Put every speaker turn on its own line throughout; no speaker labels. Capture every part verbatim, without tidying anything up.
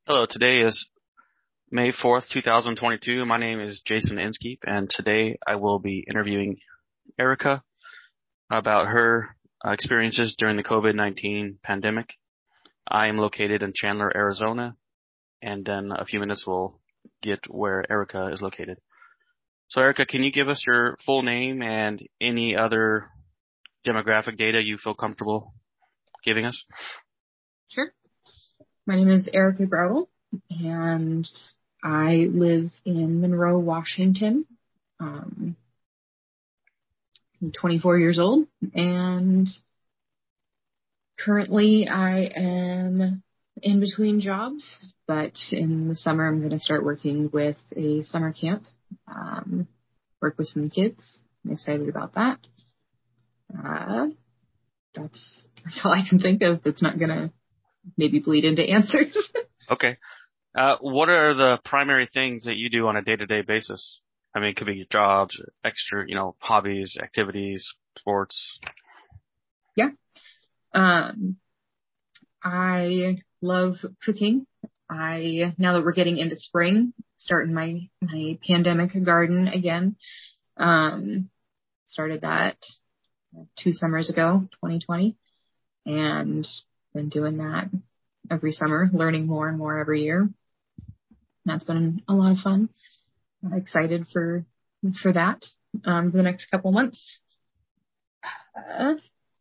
Hello, today is May fourth, two thousand twenty-two. My name is Jason Inskeep, and today I will be interviewing Erica about her uh, experiences during the COVID nineteen pandemic. I am located in Chandler, Arizona, and in a few minutes we'll get where Erica is located. So, Erica, can you give us your full name and any other demographic data you feel comfortable giving us?
Sure. My name is Erica Broughel, and I live in Monroe, Washington. Um, I'm twenty-four years old, and currently I am in between jobs, but in the summer I'm going to start working with a summer camp, um, work with some kids. I'm excited about that. Uh, that's, that's all I can think of that's not going to maybe bleed into answers.
Okay. Uh, what are the primary things that you do on a day-to-day basis? I mean, it could be your jobs, extra, you know, hobbies, activities, sports.
Yeah. Um, I love cooking. I, now that we're getting into spring, starting my, my pandemic garden again. Um, started that two summers ago, twenty twenty, and been doing that every summer, learning more and more every year. That's been a lot of fun. I'm excited for, for that, um, for the next couple months. Uh,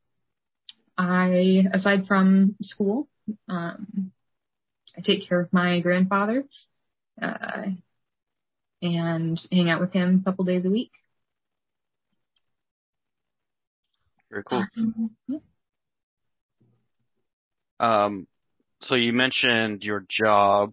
I, aside from school, um, I take care of my grandfather, uh, and hang out with him a couple days a week.
Very cool.
Um, yeah.
Um, so you mentioned your job,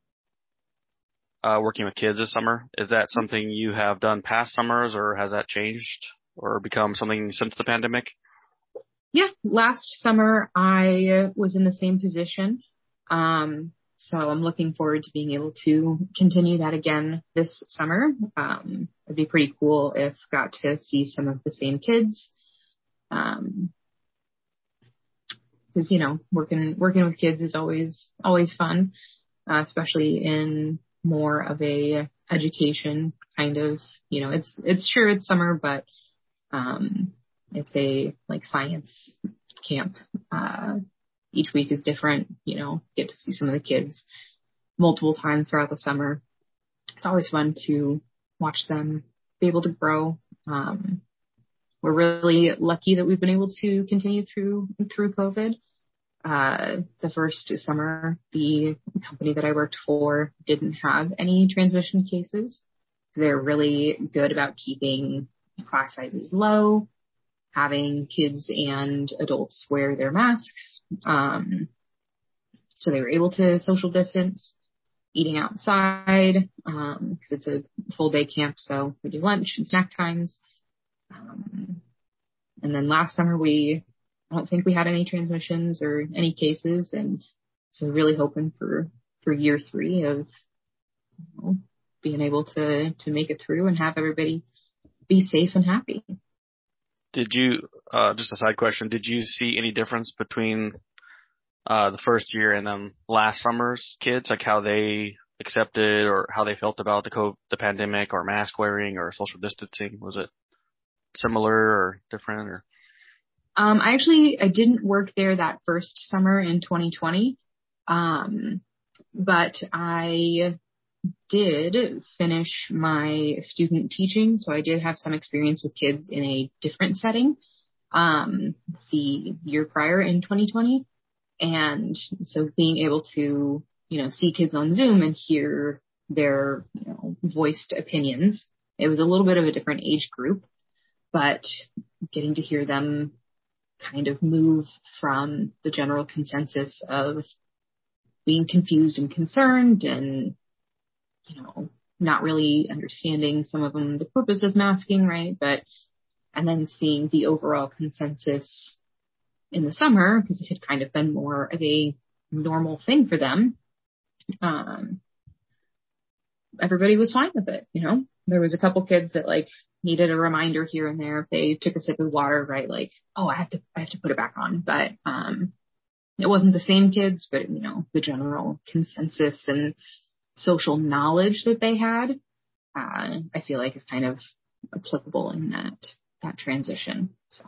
uh, working with kids this summer. Is that something you have done past summers, or has that changed or become something since the pandemic?
Yeah, last summer I was in the same position. Um, so I'm looking forward to being able to continue that again this summer. Um, it'd be pretty cool if got to see some of the same kids. Um, cause, you know, working, working with kids is always, always fun, uh, especially in more of a education kind of, you know, it's, it's sure it's summer, but, um, it's a like science camp. Uh, each week is different, you know, get to see some of the kids multiple times throughout the summer. It's always fun to watch them be able to grow. Um, we're really lucky that we've been able to continue through, through COVID. Uh, the first summer, the company that I worked for didn't have any transmission cases. They're really good about keeping class sizes low, having kids and adults wear their masks. Um, so they were able to social distance, eating outside, um, cause it's a full day camp. So we do lunch and snack times. Um, and then last summer we, I don't think we had any transmissions or any cases. And so really hoping for, for year three of, you know, being able to, to make it through and have everybody be safe and happy.
Did you, uh, just a side question, did you see any difference between uh, the first year and then last summer's kids, like how they accepted or how they felt about the COVID, the pandemic, or mask wearing or social distancing? Was it similar or different? Or
Um, I actually, I didn't work there that first summer in twenty twenty. Um, but I did finish my student teaching. So I did have some experience with kids in a different setting, um, the year prior in twenty twenty. And so being able to, you know, see kids on Zoom and hear their, you know, voiced opinions, it was a little bit of a different age group, but getting to hear them kind of move from the general consensus of being confused and concerned and, you know, not really understanding some of them the purpose of masking, right? But, and then seeing the overall consensus in the summer, because it had kind of been more of a normal thing for them. Um, everybody was fine with it, you know? There was a couple kids that like needed a reminder here and there if they took a sip of water, right? Like, oh, I have to, I have to put it back on. But, um, it wasn't the same kids, but, you know, the general consensus and social knowledge that they had, uh, I feel like is kind of applicable in that, that transition. So.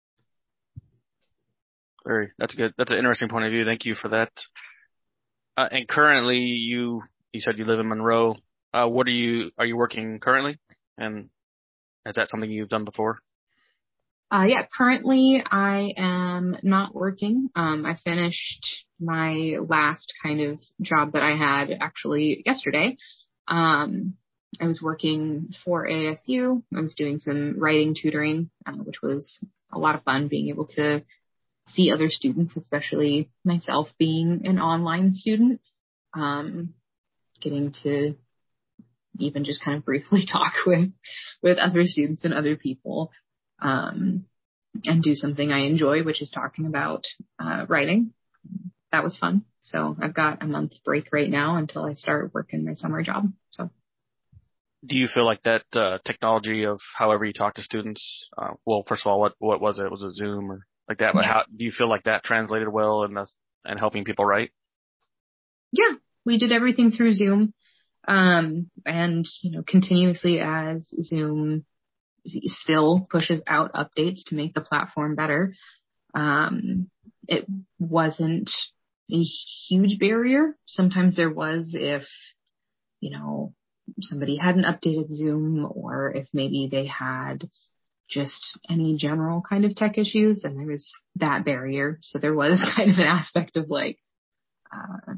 Very, that's good. That's an interesting point of view. Thank you for that. Uh, and currently you, you said you live in Monroe. Uh, what are you, are you working currently? And is that something you've done before?
Uh, yeah, currently I am not working. Um, I finished my last kind of job that I had actually yesterday. Um, I was working for A S U. I was doing some writing tutoring, uh, which was a lot of fun, being able to see other students, especially myself being an online student, um, getting to even just kind of briefly talk with, with other students and other people, um, and do something I enjoy, which is talking about, uh, writing. That was fun. So I've got a month break right now until I start working my summer job. So.
Do you feel like that, uh, technology of however you talk to students, uh, well, first of all, what, what was it? Was it Zoom or like that? But
Yeah.
how do you feel like that translated well and that's, and helping people write?
Yeah, we did everything through Zoom. Um, and, you know, continuously as Zoom still pushes out updates to make the platform better. Um, it wasn't a huge barrier. Sometimes there was if, you know, somebody hadn't updated Zoom or if maybe they had just any general kind of tech issues, then there was that barrier. So there was kind of an aspect of like, uh,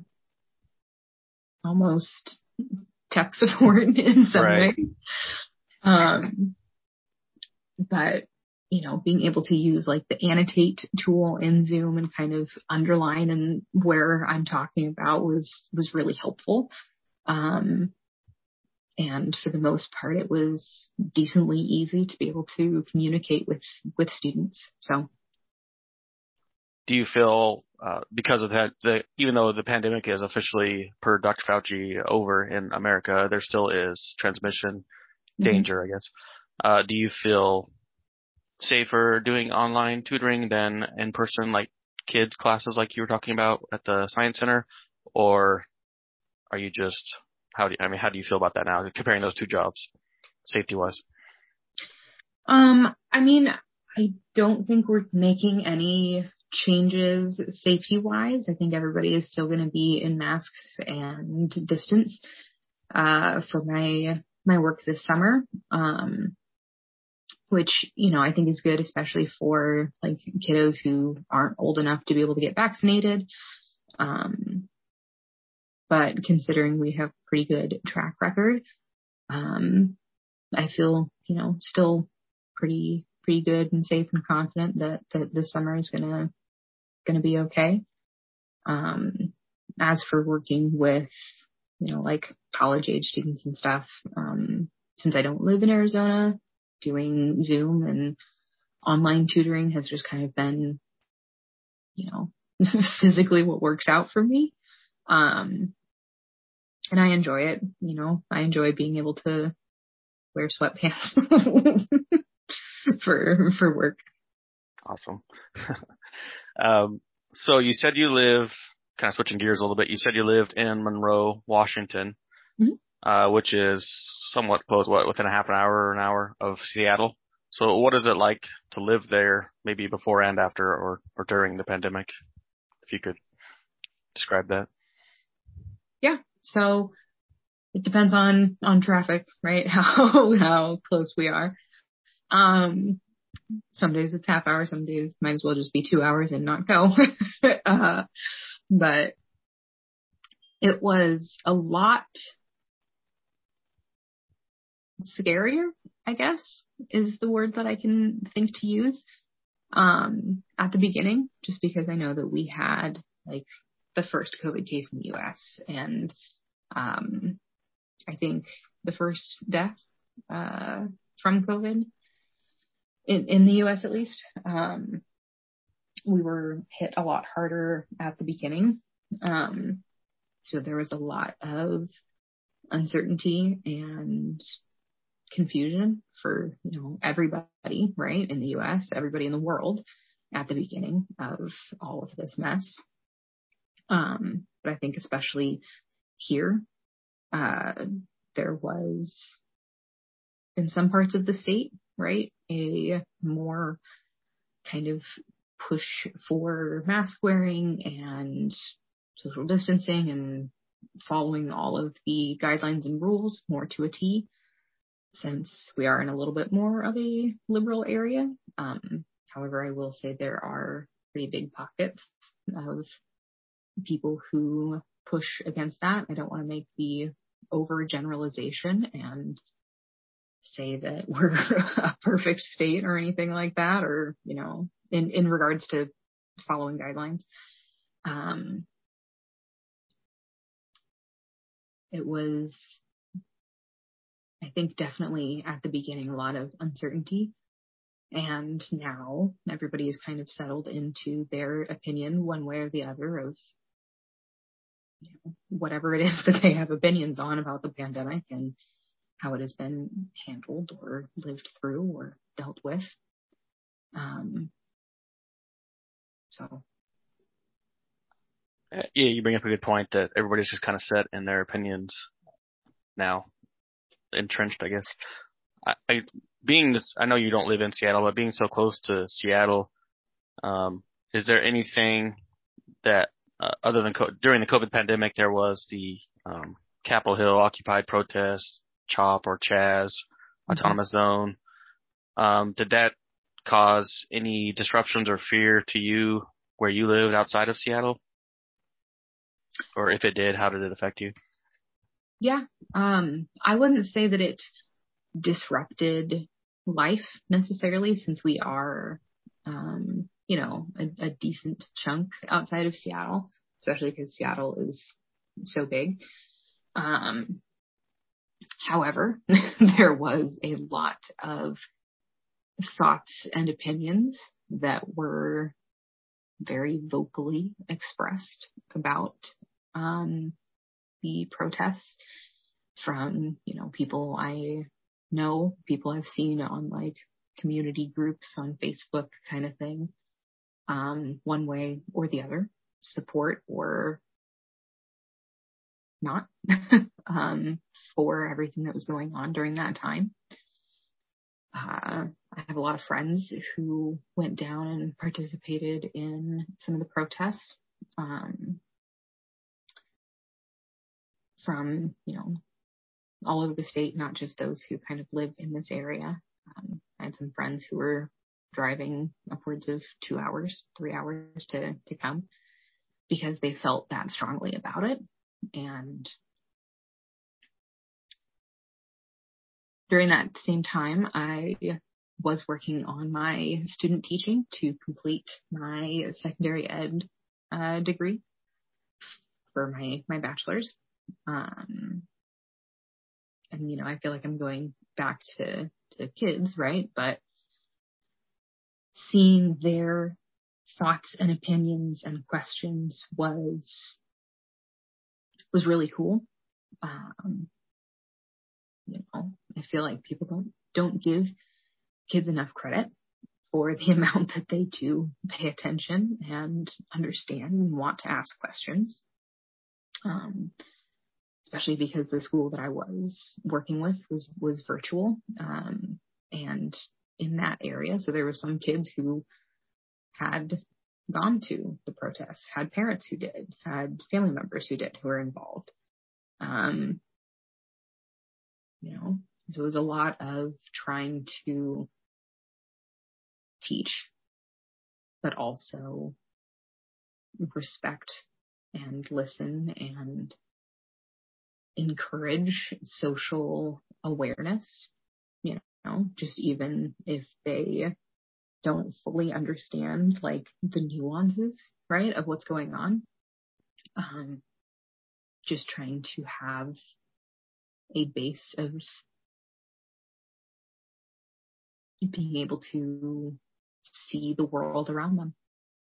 almost tech support in some
Right.
way. Um, but, you know, being able to use like the annotate tool in Zoom and kind of underline and where I'm talking about was, was really helpful. Um, and for the most part, it was decently easy to be able to communicate with, with students. So.
Do you feel, uh, because of that, the, even though the pandemic is officially, per Doctor Fauci, over in America, there still is transmission danger, mm-hmm. I guess. Uh, do you feel safer doing online tutoring than in person, like kids classes like you were talking about at the Science Center? Or are you just, how do you, I mean, how do you feel about that now, comparing those two jobs, safety wise?
Um, I mean, I don't think we're making any changes safety wise. I think everybody is still going to be in masks and distance, uh, for my, my work this summer. Um, which, you know, I think is good, especially for like kiddos who aren't old enough to be able to get vaccinated. Um, but considering we have pretty good track record, um, I feel, you know, still pretty, pretty good and safe and confident that, that this summer is gonna, gonna be okay. Um, as for working with, you know, like college age students and stuff, um, since I don't live in Arizona, doing Zoom and online tutoring has just kind of been, you know, physically what works out for me. Um, and I enjoy it, you know, I enjoy being able to wear sweatpants for, for work.
Awesome. um, so you said you live, kind of switching gears a little bit, you said you lived in Monroe, Washington, mm-hmm. uh, which is somewhat close, what, within a half an hour or an hour of Seattle. So what is it like to live there, maybe before and after or, or during the pandemic? If you could describe that.
Yeah. So it depends on, on traffic, right? How, how close we are. Um, some days it's half hour, some days might as well just be two hours and not go. uh, but it was a lot scarier, I guess, is the word that I can think to use, um, at the beginning, just because I know that we had like the first COVID case in the U S and, um, I think the first death, uh, from COVID in, in the U S at least. Um, we were hit a lot harder at the beginning. Um, so there was a lot of uncertainty and confusion for, you know, everybody, right, in the U S, everybody in the world at the beginning of all of this mess. Um, but I think especially here, uh, there was in some parts of the state, right, a more kind of push for mask wearing and social distancing and following all of the guidelines and rules more to a T, since we are in a little bit more of a liberal area. Um, however, I will say there are pretty big pockets of people who push against that. I don't want to make the overgeneralization and say that we're a perfect state or anything like that, or, you know, in, in regards to following guidelines. Um, it was, I think, definitely at the beginning a lot of uncertainty. And now everybody is kind of settled into their opinion one way or the other of, you know, whatever it is that they have opinions on about the pandemic and how it has been handled or lived through or dealt with. Um, so.
Yeah, you bring up a good point that everybody's just kind of set in their opinions now, entrenched, I guess. I, I being, I know you don't live in Seattle, but being so close to Seattle, um, is there anything that uh, other than co- during the COVID pandemic, there was the um, Capitol Hill Occupy protest, CHOP or Chaz, mm-hmm. Autonomous Zone. Um, did that cause any disruptions or fear to you where you lived outside of Seattle? Or if it did, how did it affect you?
Yeah, um, I wouldn't say that it disrupted life necessarily, since we are, um, you know, a, a decent chunk outside of Seattle, especially because Seattle is so big. Um, however, there was a lot of thoughts and opinions that were very vocally expressed about um, the protests from, you know, people I know, people I've seen on like community groups on Facebook kind of thing, um, one way or the other, support or not, um, for everything that was going on during that time. Uh, I have a lot of friends who went down and participated in some of the protests, um, from, you know, all over the state, not just those who kind of live in this area. Um, I had some friends who were driving upwards of two hours, three hours to, to come because they felt that strongly about it. And during that same time, I was working on my student teaching to complete my secondary ed uh, degree for my, my bachelor's. Um, and, you know, I feel like I'm going back to, to kids, right? But seeing their thoughts and opinions and questions was, was really cool. Um, you know, I feel like people don't, don't give kids enough credit for the amount that they do pay attention and understand and want to ask questions. Um, especially because the school that I was working with was, was virtual, um, and in that area. So there were some kids who had gone to the protests, had parents who did, had family members who did, who were involved. Um, you know, so it was a lot of trying to teach, but also respect and listen and encourage social awareness, you know, just even if they don't fully understand like the nuances, right, of what's going on. Um, just trying to have a base of being able to see the world around them.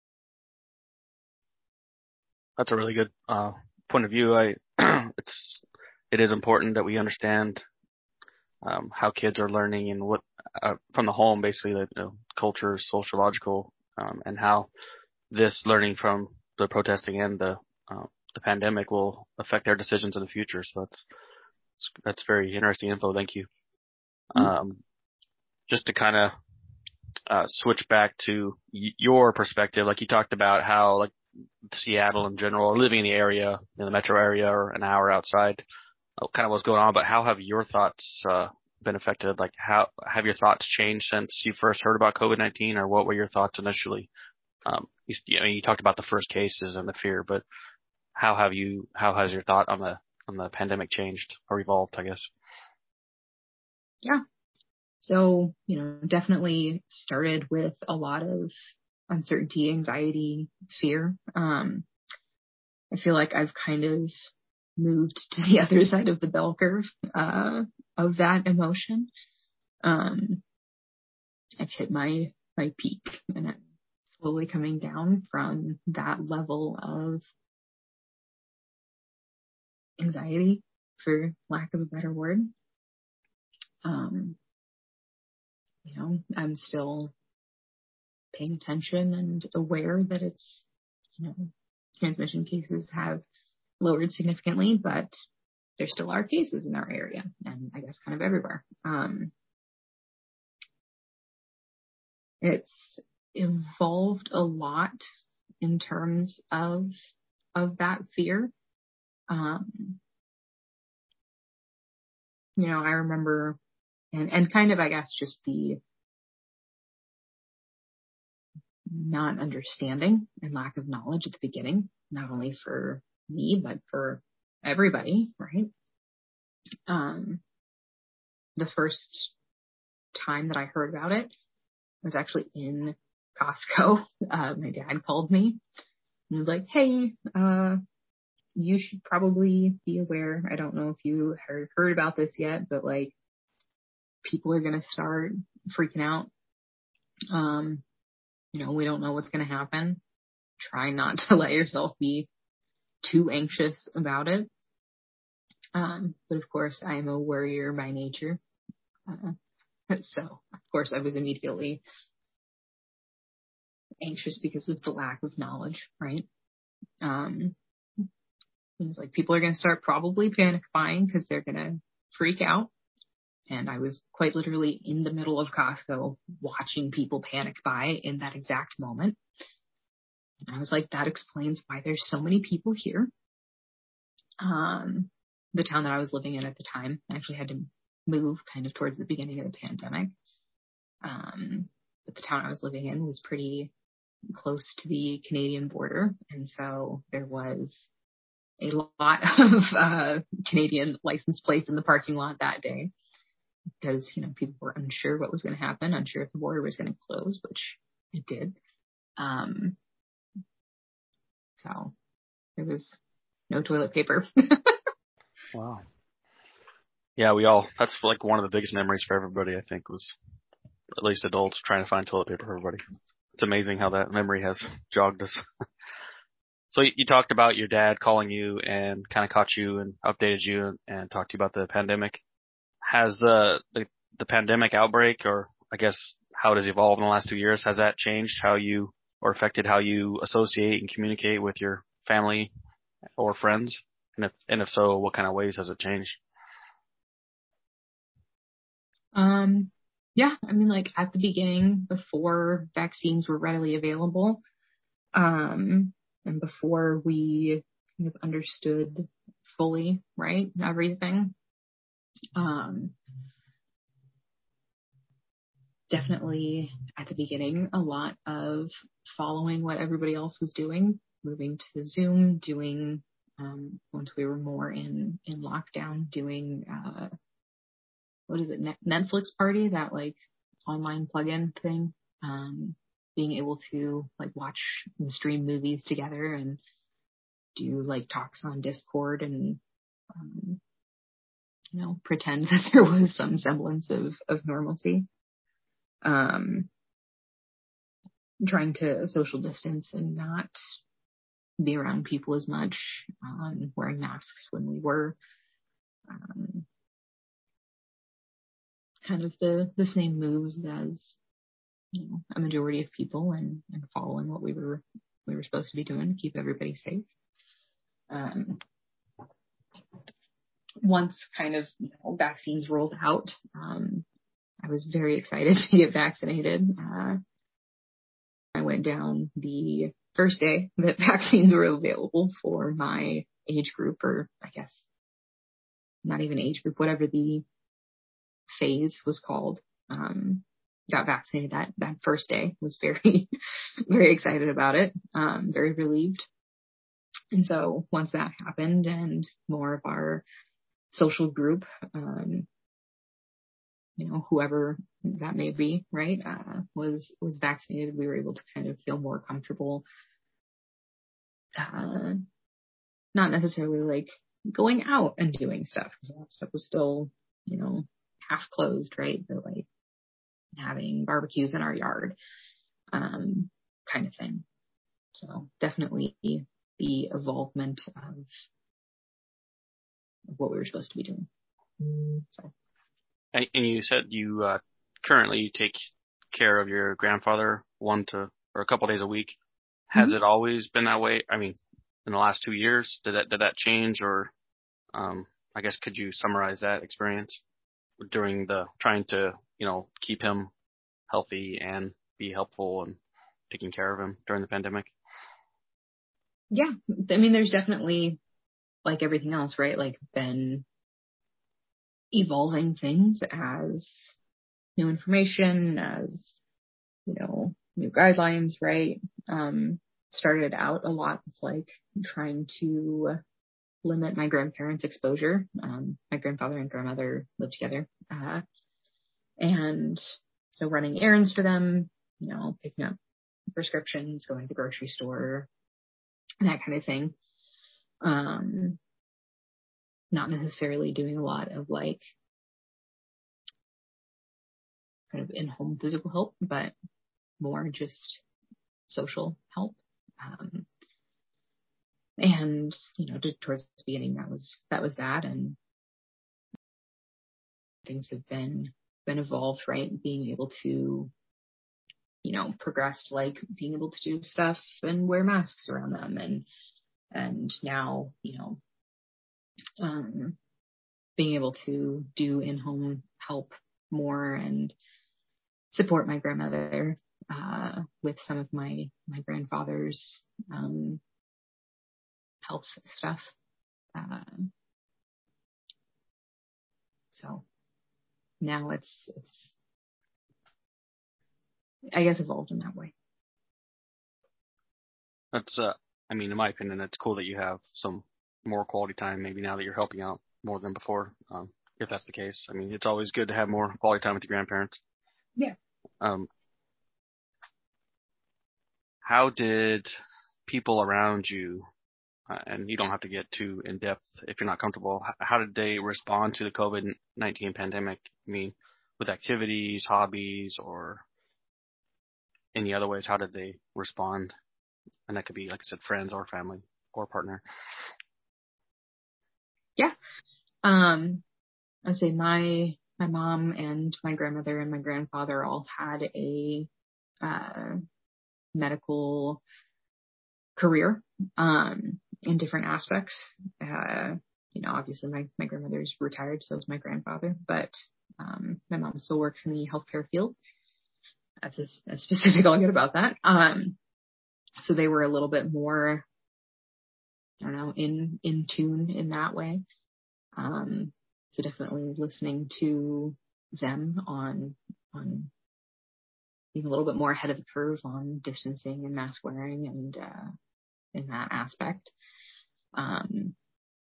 That's a really good uh, point of view. I it's it is important that we understand um, how kids are learning and what uh, from the home, basically, the you know, culture, sociological, um, and how this learning from the protesting and the uh, the pandemic will affect their decisions in the future. So that's that's very interesting info. Thank you. Um, just to kind of uh, switch back to y- your perspective, like you talked about how like Seattle in general, or living in the area, in the metro area, or an hour outside, uh, kind of what's going on. But how have your thoughts uh, been affected? Like, how have your thoughts changed since you first heard about COVID nineteen, or what were your thoughts initially? Um, you, you know, you talked about the first cases and the fear, but how have you? How has your thought on the on the pandemic changed or evolved? I guess.
Yeah. So, you know, definitely started with a lot of uncertainty, anxiety, fear. Um, I feel like I've kind of moved to the other side of the bell curve, uh, of that emotion. Um, I've hit my, my peak, and I'm slowly coming down from that level of anxiety, for lack of a better word. Um, you know, I'm still paying attention and aware that it's, you know, transmission cases have lowered significantly, but there still are cases in our area, and I guess kind of everywhere. Um, it's evolved a lot in terms of of that fear. Um, you know, I remember, and and kind of, I guess, just the not understanding and lack of knowledge at the beginning, not only for me, but for everybody, right? Um, the first time that I heard about it was actually in Costco. Uh, my dad called me and was like, hey, uh, you should probably be aware. I don't know if you heard, heard about this yet, but like, people are going to start freaking out. Um, you know, we don't know what's going to happen. Try not to let yourself be too anxious about it. Um, but of course, I am a worrier by nature. Uh, so, of course, I was immediately anxious because of the lack of knowledge, right? Um, it was like people are going to start probably panic buying because they're going to freak out. And I was quite literally in the middle of Costco watching people panic buy in that exact moment. And I was like, that explains why there's so many people here. Um, the town that I was living in at the time, I actually had to move kind of towards the beginning of the pandemic. Um, but the town I was living in was pretty close to the Canadian border. And so there was a lot of uh, Canadian license plates in the parking lot that day because, you know, people were unsure what was going to happen, unsure if the border was going to close, which it did. Um, so there was no toilet paper.
Wow. Yeah, we all, that's like one of the biggest memories for everybody, I think, was at least adults trying to find toilet paper for everybody. It's amazing how that memory has jogged us. So you, you talked about your dad calling you and kind of caught you and updated you and, and talked to you about the pandemic. Has the, the, the pandemic outbreak, or I guess how it has evolved in the last two years, has that changed how you, or affected how you associate and communicate with your family or friends? And if, and if so, what kind of ways has it changed?
Um, yeah, I mean, like at the beginning, before vaccines were readily available, um, and before we kind of understood fully, right, everything, um, definitely at the beginning, a lot of following what everybody else was doing, moving to Zoom, doing, um, once we were more in, in lockdown, doing, uh, what is it, Netflix party, that like online plug-in thing, um, being able to like watch and stream movies together and do like talks on Discord and, um, you know, pretend that there was some semblance of, of normalcy. Um, trying to social distance and not be around people as much, um, wearing masks when we were, um, kind of the, the same moves as, you know, a majority of people, and, and following what we were we were supposed to be doing to keep everybody safe. Um, once kind of, you know, vaccines rolled out, um, I was very excited to get vaccinated. Uh, I went down the first day that vaccines were available for my age group, or I guess not even age group, whatever the phase was called. Um, got vaccinated that, that first day. Was very, very excited about it. Um, very relieved. And so once that happened and more of our social group, um, you know, whoever that may be, right, uh, was, was vaccinated, we were able to kind of feel more comfortable, uh, not necessarily like going out and doing stuff, because that stuff was still, you know, half closed, right? But like having barbecues in our yard, um, kind of thing. So definitely the involvement of, of what we were supposed to be doing. So.
And, and you said you uh, currently take care of your grandfather one to or a couple days a week. Has
Mm-hmm.
it always been that way? I mean, in the last two years, did that did that change, or um, I guess could you summarize that experience during the trying to you know keep him healthy and be helpful and taking care of him during the pandemic?
Yeah, I mean, there's definitely, like everything else, right? Like been evolving things as new information, as, you know, new guidelines, right? Um, started out a lot with like trying to limit my grandparents' exposure. Um, my grandfather and grandmother lived together. Uh, and so running errands for them, you know, picking up prescriptions, going to the grocery store, that kind of thing. Um, not necessarily doing a lot of like kind of in-home physical help, but more just social help. Um, and, you know, just towards the beginning, that was, that was that. And things have been, been evolved, right? Being able to, you know, progress to like being able to do stuff and wear masks around them. And, and now, you know, um, being able to do in-home help more and support my grandmother, uh, with some of my, my grandfather's, um, health stuff. Uh, so now it's, it's, I guess, evolved in that way.
That's uh, I mean, in my opinion, it's cool that you have some more quality time maybe now that you're helping out more than before. Um, if that's the case, I mean, it's always good to have more quality time with your grandparents.
Yeah.
Um, how did people around you, uh, and you don't have to get too in depth if you're not comfortable, h- how did they respond to the COVID nineteen pandemic? I mean, with activities, hobbies, or any other ways, how did they respond? And that could be, like I said, friends or family or partner.
Yeah. Um, I would say my, my mom and my grandmother and my grandfather all had a, uh, medical career, um, in different aspects. Uh, you know, obviously my, my grandmother's retired, so is my grandfather, but, um, my mom still works in the healthcare field. That's as, as specific I'll get about that. Um, so they were a little bit more, I don't know, in, in tune in that way. Um, so definitely listening to them on, on being a little bit more ahead of the curve on distancing and mask wearing and, uh, in that aspect. Um,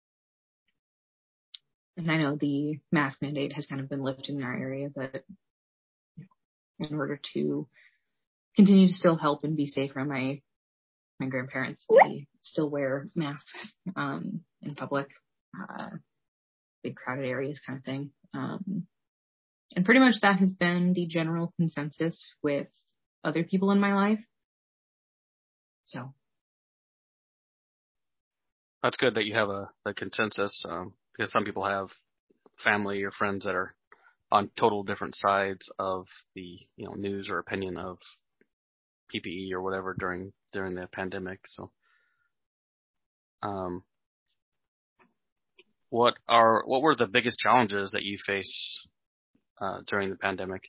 and I know the mask mandate has kind of been lifted in our area, but in order to continue to still help and be safe around my, my grandparents, we still wear masks, um, in public, uh, big crowded areas kind of thing. Um, and pretty much that has been the general consensus with other people in my life. So.
That's good that you have a, a consensus, um, because some people have family or friends that are on total different sides of the you know news or opinion of P P E or whatever during during the pandemic. So, um, What are what were the biggest challenges that you face uh, during the pandemic?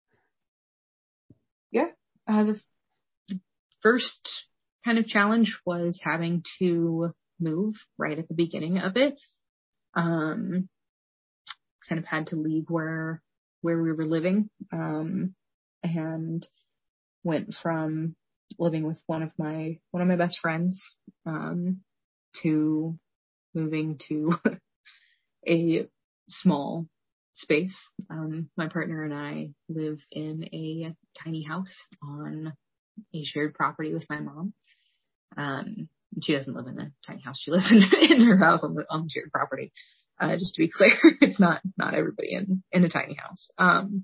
Yeah. Uh, the first kind of challenge was having to move right at the beginning of it. Um, kind of had to leave where where we were living, um, and went from living with one of my one of my best friends um, to moving to a small space. Um, my partner and I live in a tiny house on a shared property with my mom. Um, she doesn't live in a tiny house. She lives in, in her house on the, on the shared property. Uh, just to be clear, it's not, not everybody in, in a tiny house. Um,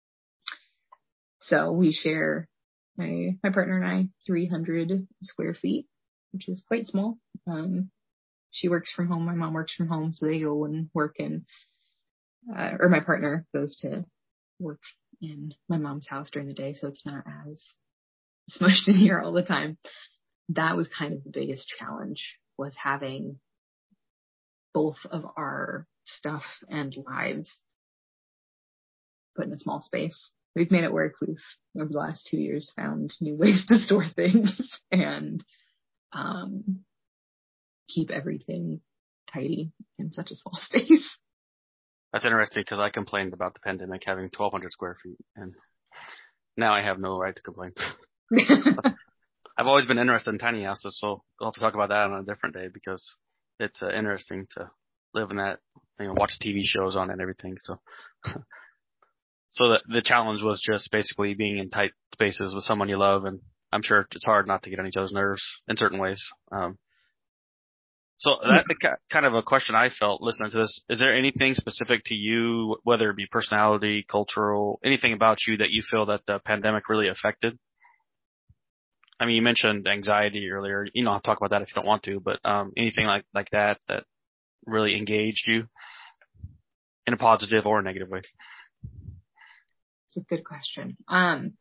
so we share my, my partner and I three hundred square feet, which is quite small. Um, she works from home. My mom works from home. So they go and work in, uh, or my partner goes to work in my mom's house during the day. So it's not as smushed in here all the time. That was kind of the biggest challenge, was having both of our stuff and lives put in a small space. We've made it work. We've, over the last two years, found new ways to store things and um, keep everything tidy in such a small space.
That's interesting because I complained about the pandemic having twelve hundred square feet, and now I have no right to complain. I've always been interested in tiny houses, so we'll have to talk about that on a different day because it's uh, interesting to live in that, you know, watch T V shows on it and everything. So, so the the challenge was just basically being in tight spaces with someone you love, and I'm sure it's hard not to get on each other's nerves in certain ways. Um, so that kind of a question I felt listening to this. Is there anything specific to you, whether it be personality, cultural, anything about you that you feel that the pandemic really affected? I mean, you mentioned anxiety earlier. You don't have to talk about that if you don't want to, but um, anything like, like that that really engaged you in a positive or a negative way?
It's a good question. Um,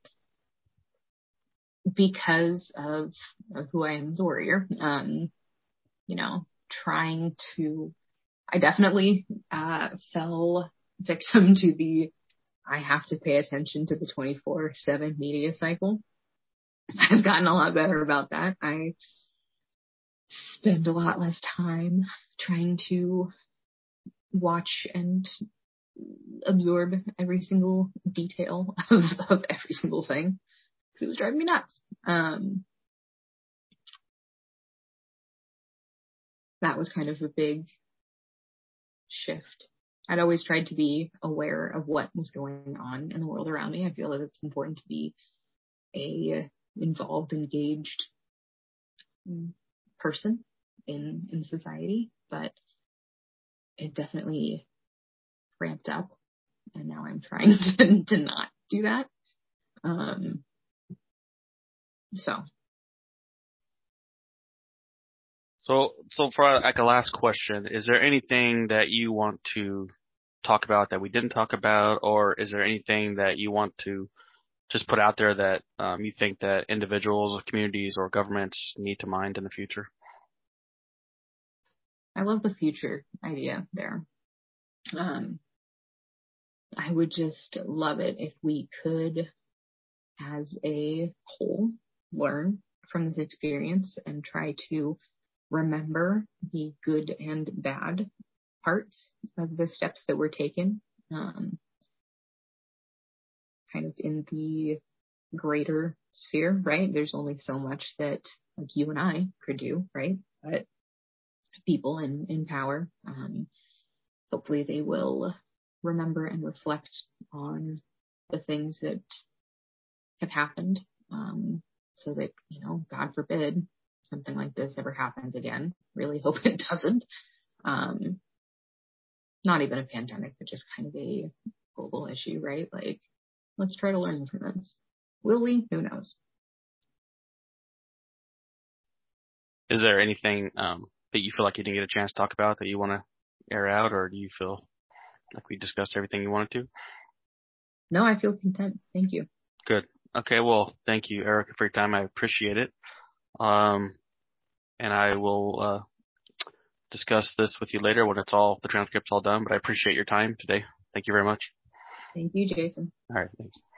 because of, of who I am as a warrior, um, you know, trying to, I definitely uh, fell victim to the, I have to pay attention to the twenty-four seven media cycle. I've gotten a lot better about that. I spend a lot less time trying to watch and absorb every single detail of, of every single thing, because it was driving me nuts. Um, that was kind of a big shift. I'd always tried to be aware of what was going on in the world around me. I feel that it's important to be a involved, engaged person in in society, but it definitely ramped up, and now I'm trying to, to not do that. Um, so.
So, so for like a last question, is there anything that you want to talk about that we didn't talk about, or is there anything that you want to just put out there that um, you think that individuals or communities or governments need to mind in the future?
I love the future idea there. Um, I would just love it if we could, as a whole, learn from this experience and try to remember the good and bad parts of the steps that were taken, um, kind of in the greater sphere, right? There's only so much that like you and I could do, right? But people in, in power, um, hopefully they will remember and reflect on the things that have happened, um, so that, you know, God forbid something like this ever happens again. Really hope it doesn't. Um, not even a pandemic, but just kind of a global issue, right? Like, let's try to learn from this. Will we? Who knows?
Is there anything um, that you feel like you didn't get a chance to talk about that you want to air out, or do you feel like we discussed everything you wanted to?
No, I feel content. Thank you.
Good. Okay. Well, thank you, Erica, for your time. I appreciate it. Um, and I will uh, discuss this with you later when it's all, the transcript's all done, but I appreciate your time today. Thank you very much.
Thank you, Jason.
All right. Thanks.